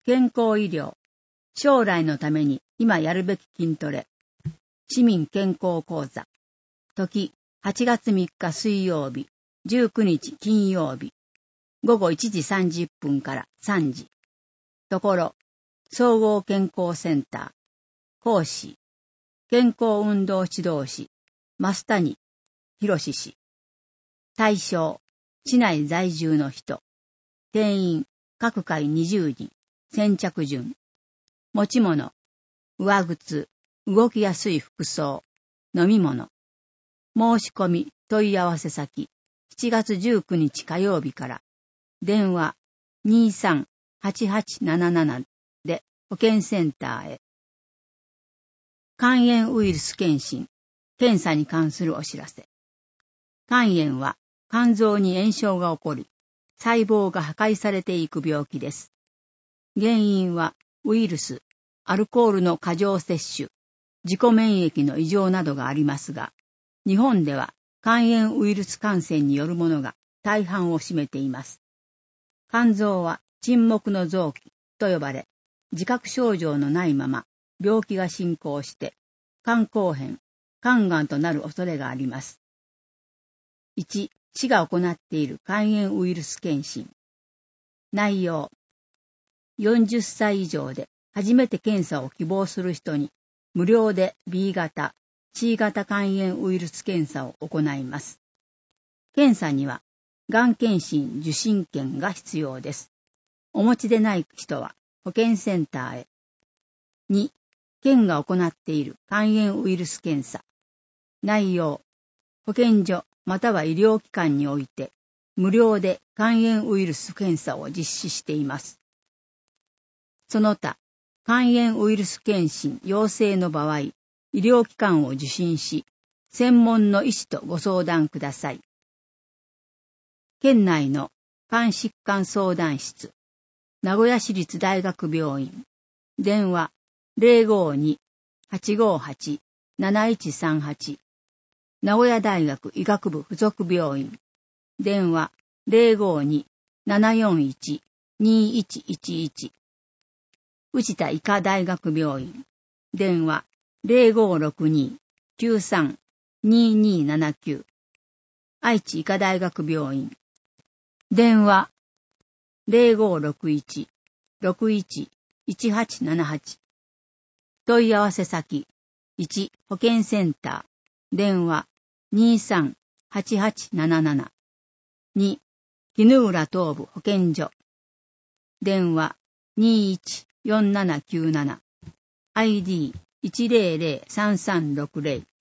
健康医療、将来のために今やるべき筋トレ、市民健康講座、時8月3日水曜日、19日金曜日、午後1時30分から3時。ところ、総合健康センター、講師、健康運動指導士、増谷博氏。対象、市内在住の人。定員、各回20人。先着順。持ち物、上靴、動きやすい服装、飲み物。申し込み、問い合わせ先、7月19日火曜日から、電話 23-8877 で保健センターへ。肝炎ウイルス検診、検査に関するお知らせ。肝炎は肝臓に炎症が起こり、細胞が破壊されていく病気です。原因はウイルス、アルコールの過剰摂取、自己免疫の異常などがありますが、日本では肝炎ウイルス感染によるものが大半を占めています。肝臓は沈黙の臓器と呼ばれ、自覚症状のないまま病気が進行して肝硬変、肝がんとなる恐れがあります。1、市が行っている肝炎ウイルス検診。内容。40歳以上で初めて検査を希望する人に無料で B 型、C 型肝炎ウイルス検査を行います。検査には、がん検診受診券が必要です。お持ちでない人は保健センターへ。2、県が行っている肝炎ウイルス検査。内容。保健所または医療機関において、無料で肝炎ウイルス検査を実施しています。その他、肝炎ウイルス検診陽性の場合、医療機関を受診し、専門の医師とご相談ください。県内の肝疾患相談室、名古屋市立大学病院、電話 052-858-7138、名古屋大学医学部附属病院、電話 052-741-2111、藤田医科大学病院、電話 0562-93-2279、愛知医科大学病院、電話 0561-61-1878、問い合わせ先、1、保健センター、電話 23-8877、2、絹浦東部保健所、電話 21-4797、ID1003360、